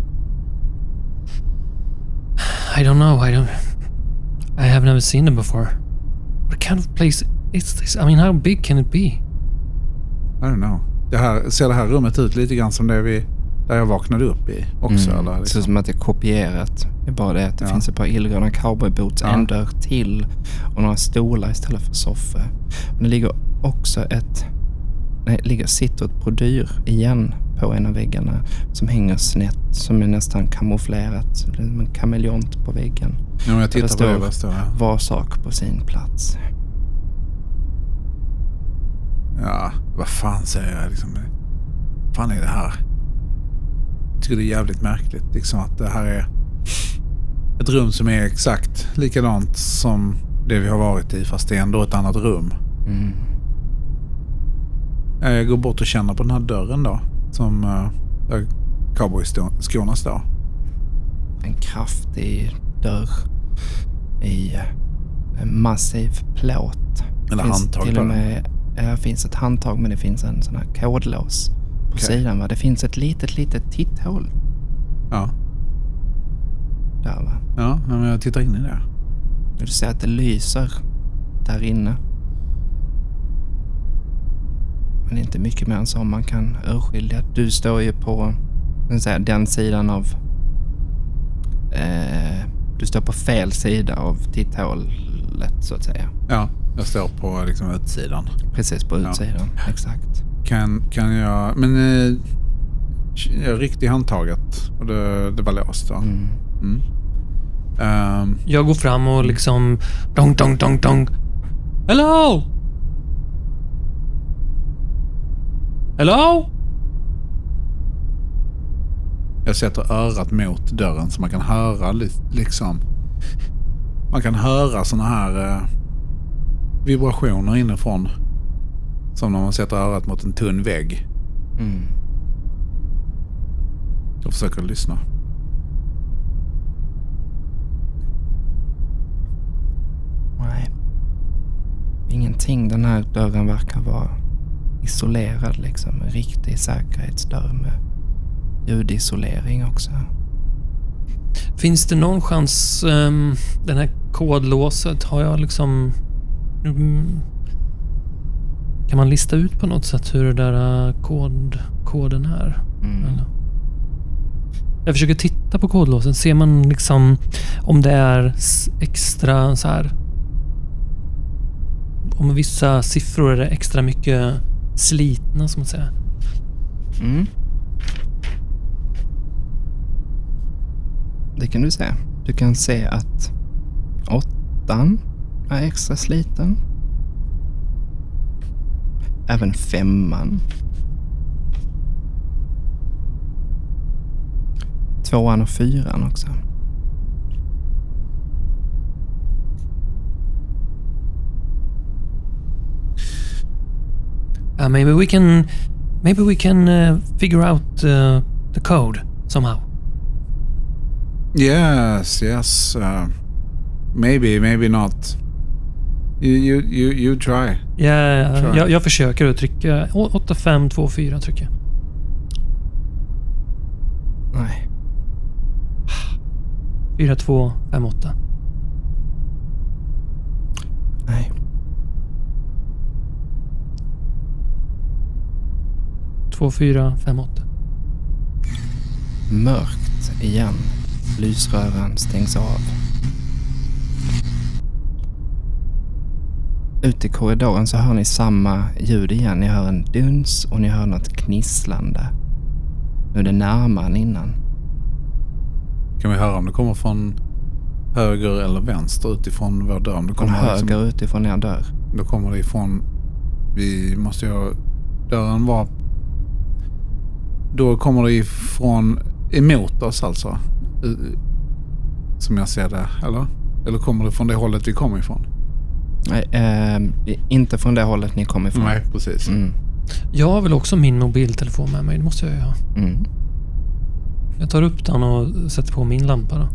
I don't know. I have never seen them before. What kind of place is this? I mean, how big can it be? I don't know. Ser det här rummet ut lite grann som det där jag vaknade upp i också? Eller liksom? Det ser som att det är kopierat. Det är bara det att det finns ett par illgröna cowboyboots, en dörr till och några stolar istället för soffor. Men det ligger också sitter ett brodyr igen på en av väggarna som hänger snett, som är nästan kamouflerat. Det är en kameleont på väggen. Ja, men jag tittar på det. Står var sak på sin plats. Ja, vad fan säger jag liksom? Vad fan är det här? Jag tycker det är jävligt märkligt liksom att det här är ett rum som är exakt likadant som det vi har varit i, fast det är ändå ett annat rum. Mm. Jag går bort och känner på den här dörren då, som där cowboyskorna står. En kraftig dörr i en massiv plåt. Eller handtag till på och med, det finns ett handtag, men det finns en sån här kodlås på sidan. Va? Det finns ett litet titthål. Ja. Där, va? Ja, men jag tittar in i det. Du ser att det lyser där inne. Men det är inte mycket mer än så man kan urskilja. Du står ju på den sidan av... du står på fel sida av titthålet, så att säga. Ja, jag står på liksom utsidan. Precis på utsidan, exakt. Kan jag... Men jag ryckte i handtaget och det var låst då. Jag går fram och liksom... Dong, dong, dong, dong. Hello! Hello? Jag sätter örat mot dörren så man kan höra liksom... Man kan höra såna här vibrationer inifrån. Som när man sätter örat mot en tunn vägg. Mm. Jag försöker lyssna. Nej. Ingenting. Den här dörren verkar vara isolerad liksom. En riktig säkerhetsdörr med ljudisolering också. Finns det någon chans... den här kodlåset har jag liksom... kan man lista ut på något sätt hur det där koden är? Eller? Jag försöker titta på kodlåsen. Ser man liksom om det är extra så här... Om vissa siffror är det extra mycket slitna, som man säger. Mm. Det kan du se. Du kan se att 8 är extra sliten. Även 5. 2 och 4 också. Maybe we can figure out the code somehow. Yes. Maybe not. You try. Yeah, jag försöker att trycka 8524 trycker jag. Nej. 4258. Nej. 2458. Mörkt igen. Lysrören stängs av. Ute i korridoren så hör ni samma ljud igen. Ni hör en duns och ni hör något knisslande. Nu är det närmare än innan. Kan vi höra om det kommer från höger eller vänster utifrån vår dörr? Från höger utifrån er dörr. Då kommer det ifrån Vi måste ju... Dörren var... Då kommer det ifrån... Emot oss alltså. Som jag ser det, eller? Eller kommer det från det hållet vi kommer ifrån? Nej, inte från det hållet ni kommer ifrån. Nej, precis. Jag har väl också min mobiltelefon med mig. Det måste jag ju ha. Jag tar upp den och sätter på min lampa då.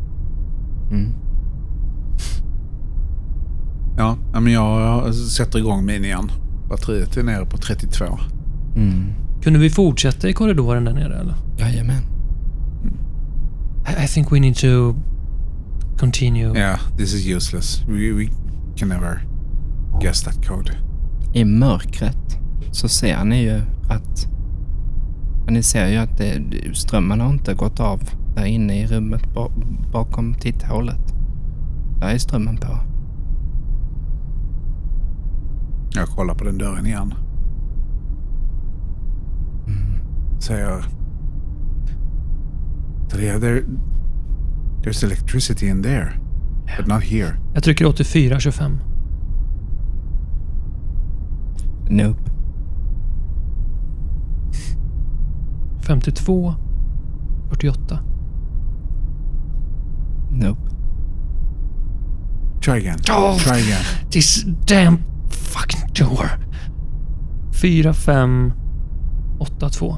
Ja, men jag sätter igång min igen. Batteriet är nere på 32. Kunde vi fortsätta i korridoren där nere eller? Jajamän. I think we need to continue. Yeah, this is useless. We can never guess that code. I mörkret så ser ni ju att... Ni ser ju att strömmen har inte gått av där inne i rummet bakom titthålet. Där är strömmen på. Jag kollar på den dörren igen. Säger... There's electricity in there, but not here. Jag trycker 8425. Nope. 52 48. Nope. Try again. Oh. Try again. This damn fucking door. 4582.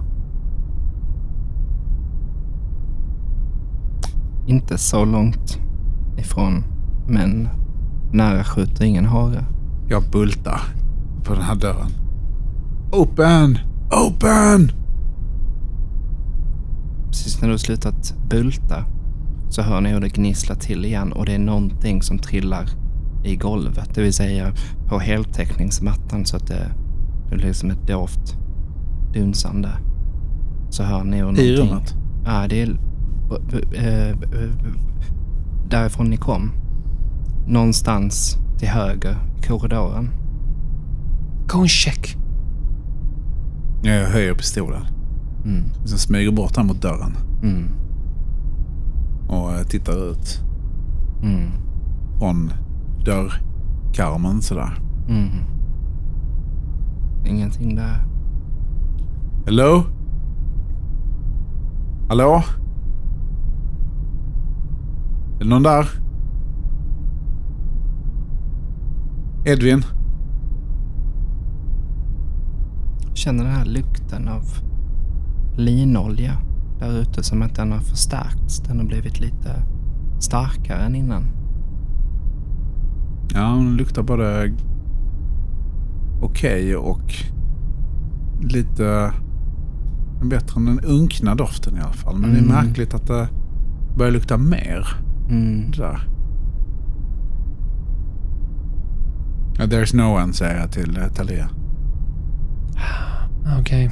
Inte så långt ifrån, men nära skjuter ingen hare. Jag bultar på den här dörren. Open! Open! Precis när du har slutat bulta så hör ni hur det gnisslar till igen och det är någonting som trillar i golvet. Det vill säga på heltäckningsmattan så att det är liksom ett dovt dunsande. Så hör ni hur någonting... I rummet? Ja, det är därifrån ni kom. Någonstans till höger i korridoren. Go and check. Jag höjer pistolen. Så smyger bort den mot dörren. Och tittar ut. Från dörrkarmen sådär. Ingenting där. Hello? Hallå? Är det någon där? Edvin? Känner den här lukten av linolja där ute, som att den har förstärkts. Den har blivit lite starkare än innan. Ja, den luktar både okej och lite bättre än den unkna doften i alla fall. Men det är märkligt att det börjar lukta mer. Där. There's no one, säger jag till Talia. Okej.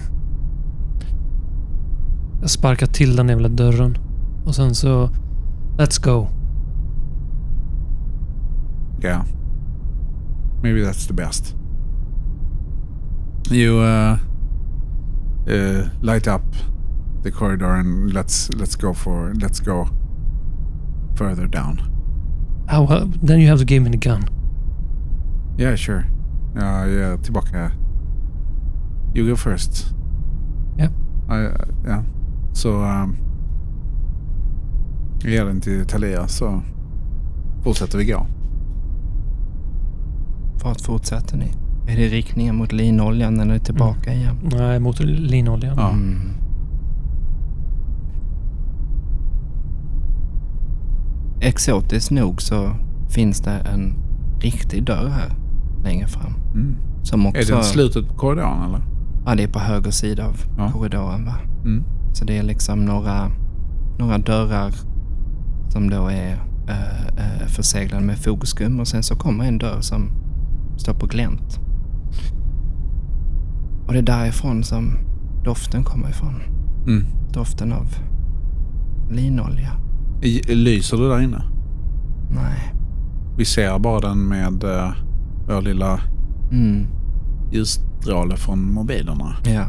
Jag sparkar till den jävla dörren. Och sen så... Let's go. Yeah. Maybe that's the best. You light up the corridor and let's go further down. Then you have to give me the gun. Yeah, sure. Ja, tillbaka. You go first. Yeah. Ja. Så jag ger den till Talia, så fortsätter vi gå. Vart fortsätter ni? Är det riktningen mot linoljan eller tillbaka igen? Nej, mot linoljan. Ja. Exotiskt nog så finns det en riktig dörr här längre fram. Som också... Är det slutet på korridoren eller? Ja, det är på höger sida av korridoren, va? Så det är liksom några dörrar som då är förseglade med fogskum, och sen så kommer en dörr som står på glänt. Och det är därifrån som doften kommer ifrån. Doften av linolja. Lyser det där inne? Nej. Vi ser bara den med vår lilla ljusstråle från mobilerna. Ja.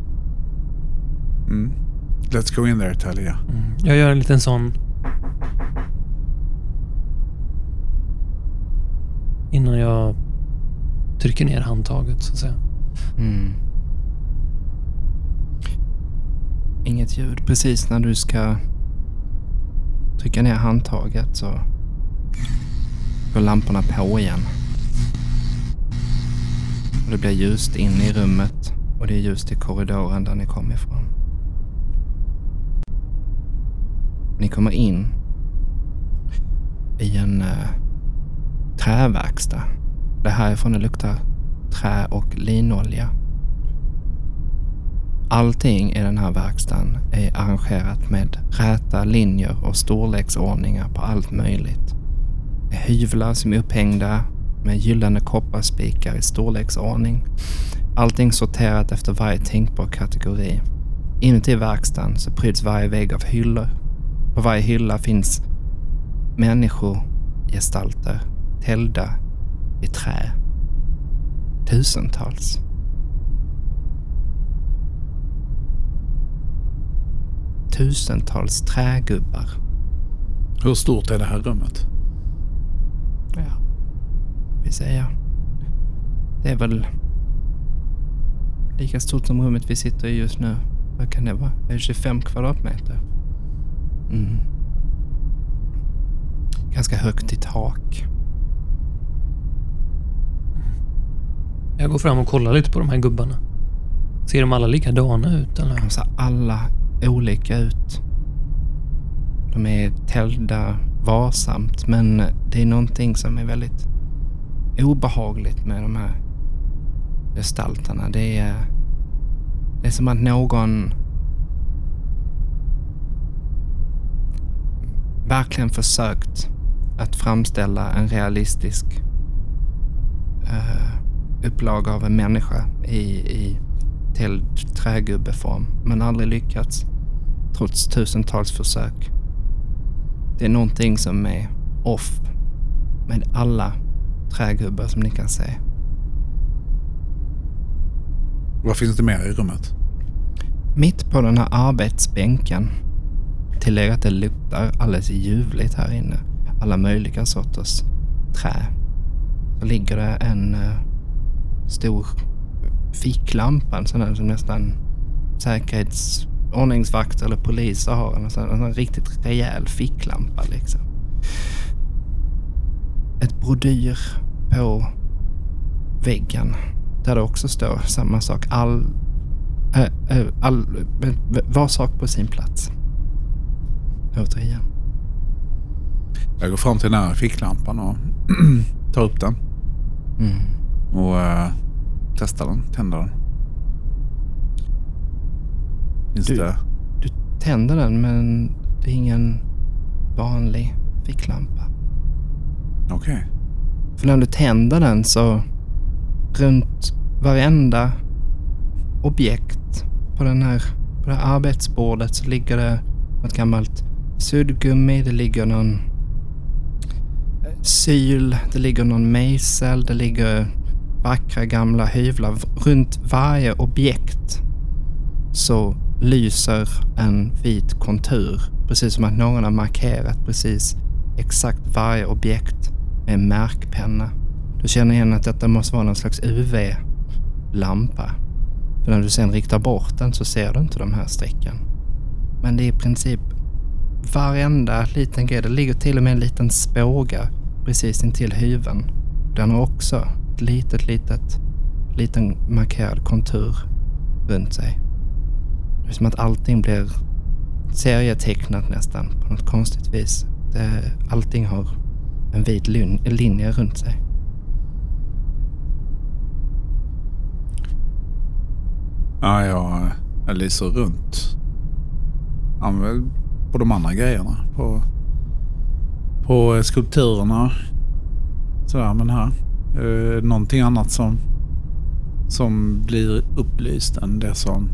Let's go in there, Talia. Jag gör en liten sån... Innan jag trycker ner handtaget, så att säga. Inget ljud. Precis när du ska trycka ner handtaget så går lamporna på igen. Och det blir ljust in i rummet och det är ljust i korridoren där ni kom ifrån. Ni kommer in i en träverkstad. Det härifrån det luktar trä och linolja. Allting i den här verkstaden är arrangerat med räta linjer och storleksordningar på allt möjligt. Det är hyvlar som är upphängda med gyllene kopparspikar i storleksordning. Allting sorterat efter varje tänkbar kategori. Inuti verkstaden så pryds varje vägg av hyllor. På varje hylla finns människogestalter tällda i trä. Tusentals. Tusentals trägubbar. Hur stort är det här rummet? Ja, vi säger. Det är väl lika stort som rummet vi sitter i just nu. Vad kan det vara? Det är 25 kvadratmeter. Ganska högt i tak. Jag går fram och kollar lite på de här gubbarna. Ser de alla likadana ut eller? De ser alla olika ut. De är tällda varsamt, men det är någonting som är väldigt obehagligt med de här gestalterna. Det är som att någon verkligen försökt att framställa en realistisk upplag av en människa i trägubbeform, men aldrig lyckats trots tusentals försök. Det är någonting som är off med alla trägubbar som ni kan se. Vad finns det mer i rummet? Mitt på den här arbetsbänken, tillägg att det luktar alldeles ljuvligt här inne, alla möjliga sorters trä, så ligger det en stor ficklampa, en sån där som nästan säkerhetsordningsvakt eller poliser har, en riktigt rejäl ficklampa liksom. Ett brodyr på väggen där det också står samma sak, var sak på sin plats. Återigen. Jag går fram till den här ficklampan och tar upp den. Och testar den, tänder den. Du tänder den, men det är ingen vanlig ficklampa. Okej. För när du tänder den så runt varenda objekt på det här arbetsbordet så ligger det ett gammalt suddgummi, det ligger någon syl, det ligger någon mejsel, det ligger vackra gamla hyvlar. Runt varje objekt så lyser en vit kontur, precis som att någon har markerat precis exakt varje objekt med en märkpenna. Du känner igen att detta måste vara någon slags UV-lampa. För när du sen riktar bort den så ser du inte de här strecken. Men det är i princip varenda liten grej. Det ligger till och med en liten spåga precis intill hyven. Den har också ett liten markerad kontur runt sig. Det är som att allting blir serietecknat nästan på något konstigt vis. Allting har en vit linje runt sig. Ja, jag lyser runt. På de andra grejerna. På skulpturerna. Sådär, men här. Någonting annat som blir upplyst än det som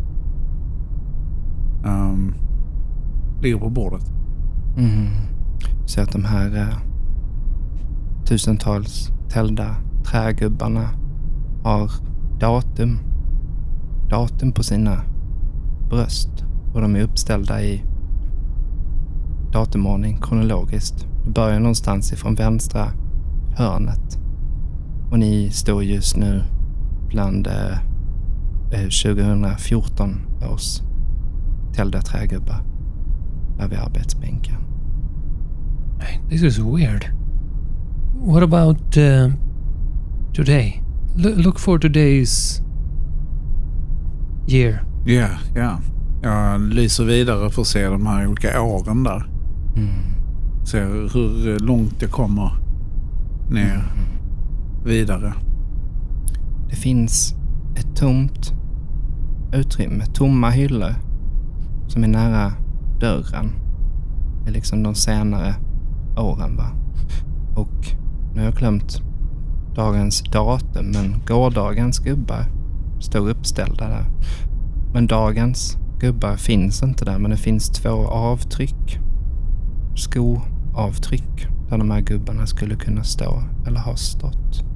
ligger på bordet. Så att de här tusentals tällda trägubbarna har datum på sina bröst, och de är uppställda i datumordning kronologiskt. Det börjar någonstans ifrån vänstra hörnet, och ni står just nu bland 2014 års tällda trägubbar där vid arbetsbänken. This is weird. What about today? Look for today's year. Ja. Jag lyser vidare för att se de här olika åren där. Se hur långt jag kommer ner vidare. Det finns ett tomt utrymme, tomma hyllor som är nära dörren. Det är liksom de senare åren, va? Och nu har jag glömt dagens datum, men gårdagens gubbar står uppställda där. Men dagens gubbar finns inte där, men det finns 2 avtryck. Skoavtryck där de här gubbarna skulle kunna stå eller ha stått.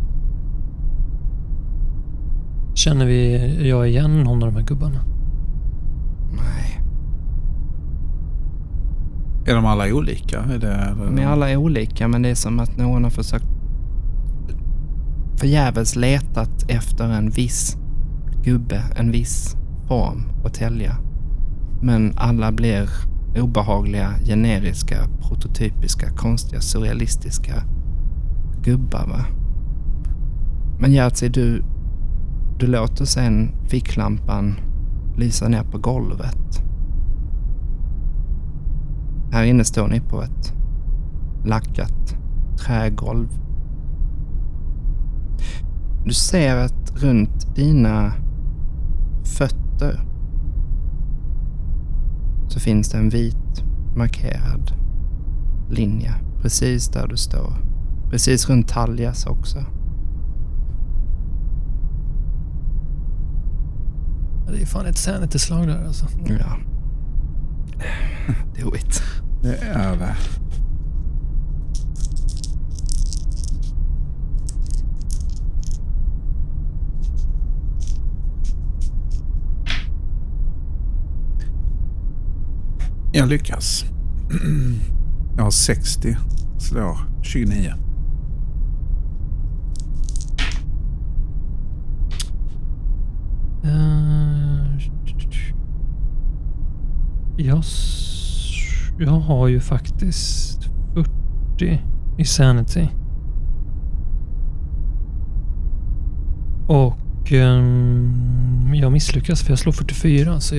Känner jag igen någon av de här gubbarna? Nej. Är de alla olika? De är alla olika, men det är som att någon har försökt förgäves letat efter en viss gubbe, en viss form att tälja. Men alla blir obehagliga, generiska, prototypiska, konstiga, surrealistiska gubbar, va? Men Jerzy, du låter sen ficklampan lysa ner på golvet. Här inne står ni på ett lackat trägolv. Du ser att runt dina fötter så finns det en vit markerad linje precis där du står. Precis runt Taljas också. Det är fan ett sanity-slag där alltså. Ja. Do it. Det är det. Jag lyckas. Jag har 60. Slår 29. Jag har ju faktiskt 40 i sanity. Och jag misslyckas för jag slår 44 så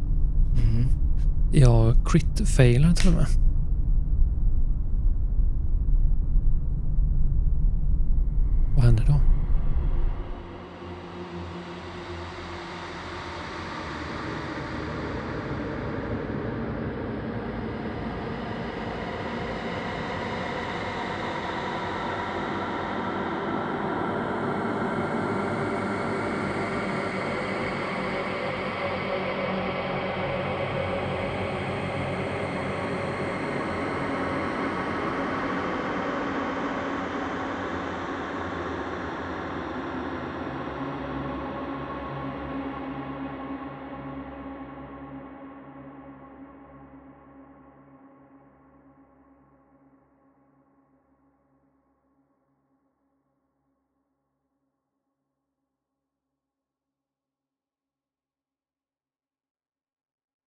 jag crit-failar till och med. Vad händer då?